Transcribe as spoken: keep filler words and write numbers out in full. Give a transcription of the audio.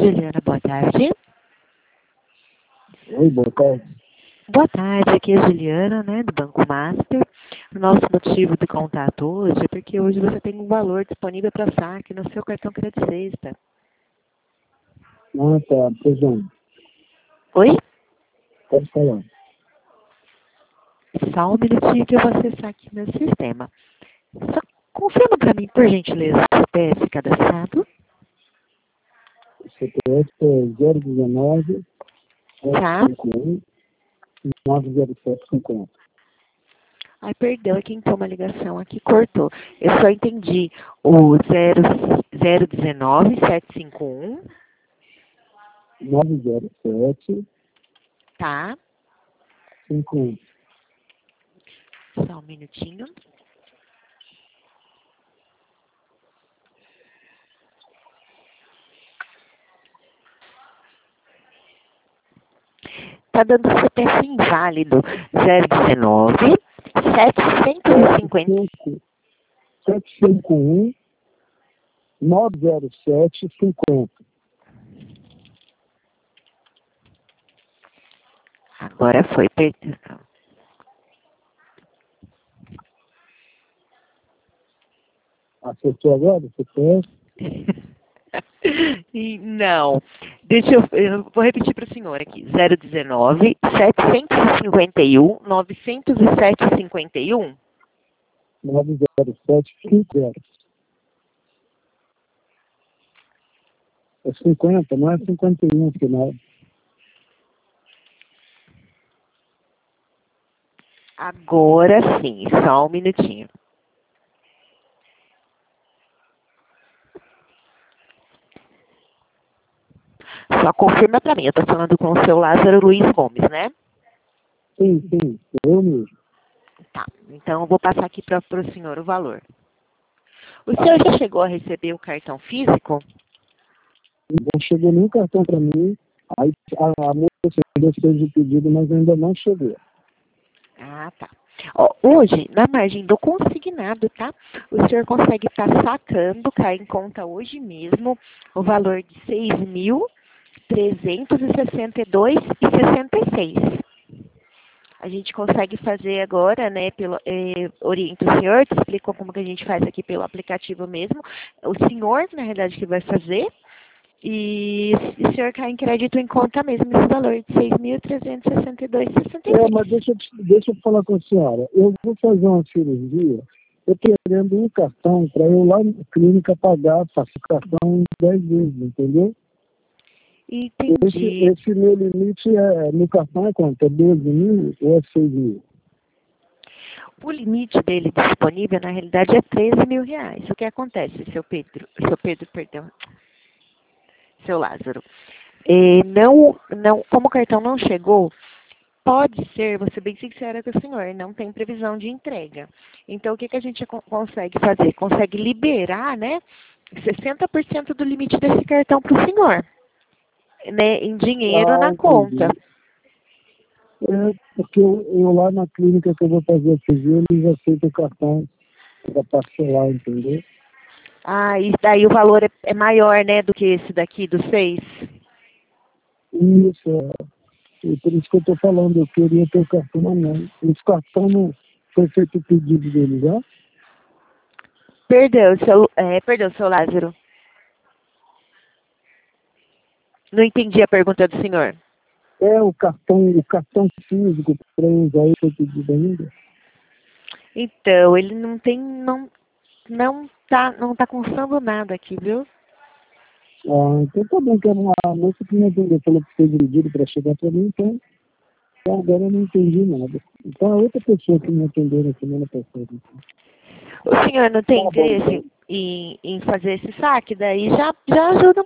Juliana, boa tarde. Oi, boa tarde. Boa tarde, aqui é a Juliana, né, do Banco Master. O nosso motivo de contato hoje é porque hoje você tem um valor disponível para saque no seu cartão Crédito Sexta. Ah, tá, pois não. Oi? Pode falar. Só um minutinho que eu vou acessar aqui meu sistema. Só confirma para mim, por gentileza, o C P F cadastrado. O C P F é zero dezenove, Tá. sete cinco um, nove zero sete cinquenta. Ai, perdão, é que entrou uma ligação aqui, cortou. Eu só entendi o zero zero dezenove sete cinco um, nove zero sete tá? cinco um. Só um minutinho. Tá dando C P F inválido. zero dezenove setecentos e cinquenta. sete cinco um, nove zero sete cinquenta. Agora foi, perdão. Acertou agora o C P F? E não. Deixa eu, eu vou repetir para o senhor aqui. zero dezenove setecentos e cinquenta e um novecentos e sete cinquenta e um. nove zero sete cinquenta. É cinquenta, não é cinquenta e um final. Agora sim, só um minutinho. Só confirma para mim, eu estou falando com o seu Lázaro Luiz Gomes, né? Sim, sim, eu mesmo. Tá, então eu vou passar aqui para o senhor o valor. O senhor já chegou a receber o cartão físico? Não chegou nenhum cartão para mim. Aí a, a moça fez o pedido, mas ainda não chegou. Ah, tá. Ó, hoje, na margem do consignado, tá? O senhor consegue estar sacando, cair em conta hoje mesmo, o valor de seis mil trezentos e sessenta e dois reais e sessenta e seis centavos. A gente consegue fazer agora, né, pelo, eh, orienta o senhor, te explico como que a gente faz aqui pelo aplicativo mesmo. O senhor, na realidade, que vai fazer, e o senhor cai em crédito em conta mesmo esse valor de seis mil trezentos e sessenta e dois reais e sessenta e seis É, centavos. mas deixa, eu- deixa eu falar com a senhora. Eu vou fazer uma cirurgia. Eu querendo um cartão para eu lá na clínica pagar, faço cartão dez vezes, entendeu? Esse, Entendi. esse meu limite é, no cartão é quanto? É doze mil ou é seis mil? O limite dele disponível, na realidade, é treze mil reais. O que acontece, seu Pedro, seu Pedro, perdão, seu Lázaro? Eh, não, não, como o cartão não chegou, pode ser, vou ser bem sincera com o senhor, não tem previsão de entrega. Então, o que, que a gente co- consegue fazer? Consegue liberar, né, sessenta por cento do limite desse cartão para o senhor, né, em dinheiro Ah, na conta. entendi. É, porque eu, eu lá na clínica que eu vou fazer a cirurgia, eles aceitam o cartão para parcelar, entendeu? Ah, e daí o valor é, é maior, né, do que esse daqui, do seis. Isso, é. E por isso que eu estou falando, eu queria ter o cartão amanhã. Esse cartão não foi feito o pedido dele já? Perdão, seu, é, perdão, seu Lázaro. Não entendi a pergunta do senhor. É o cartão, o cartão físico para usar aí foi pedido ainda? Então, ele não tem, não, não tá, não tá constando nada aqui, viu? Ah, então tá bom, que era uma moça que me atendeu, falou que fez o pedido para chegar para mim, então então agora eu não entendi nada. Então a outra pessoa que me atendeu na semana passada. Então. O senhor não tem Tá bom, interesse então. em, em fazer esse saque? Daí já, já ajuda